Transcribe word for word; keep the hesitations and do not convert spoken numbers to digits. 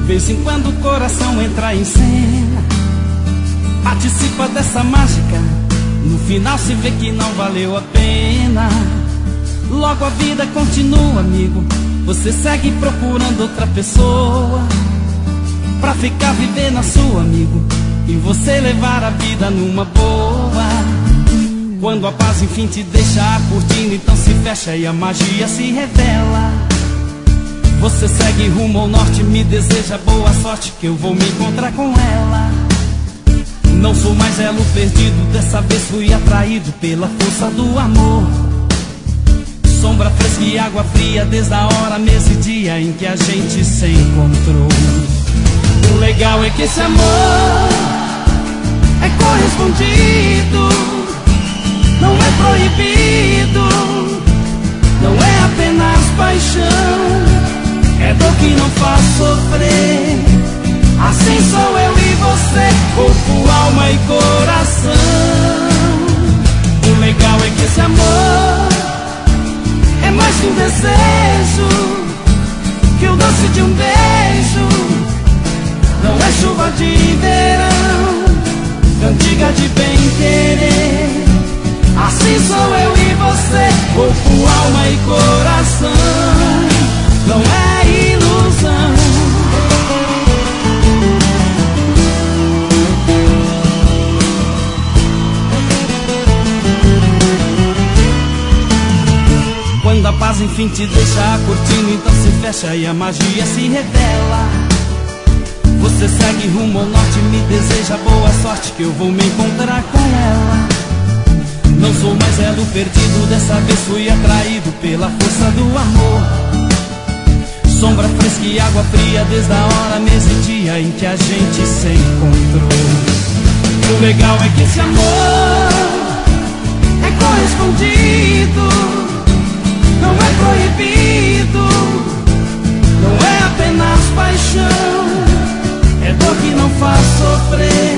vez em quando o coração entra em cena, participa dessa mágica, no final se vê que não valeu a pena. Logo a vida continua, amigo, você segue procurando outra pessoa pra ficar vivendo a sua, amigo, e você levar a vida numa boa. Quando a paz enfim te deixa curtindo, então se fecha e a magia se revela. Você segue rumo ao norte, me deseja boa sorte, que eu vou me encontrar com ela. Não sou mais elo perdido, dessa vez fui atraído pela força do amor. Sombra fresca e água fria, desde a hora, mês e dia em que a gente se encontrou. O legal é que esse amor é correspondido, não é proibido, não é apenas paixão, é dor que não faz sofrer. Assim sou eu e você, corpo, alma e coração. O legal é que esse amor é mais que um desejo, que o doce de um beijo. Não é chuva de verão, cantiga de bem querer. Assim sou eu e você, corpo, alma e coração. Não é ilusão. Quando a paz enfim te deixa curtindo, então se fecha e a magia se revela. Você segue rumo ao norte, me deseja boa sorte, que eu vou me encontrar com ela. Não sou mais elo perdido, dessa vez fui atraído pela força do amor. Sombra fresca e água fria, desde a hora, mês e dia em que a gente se encontrou. O legal é que esse amor é correspondido, não é proibido, não é apenas paixão, é dor que não faz sofrer.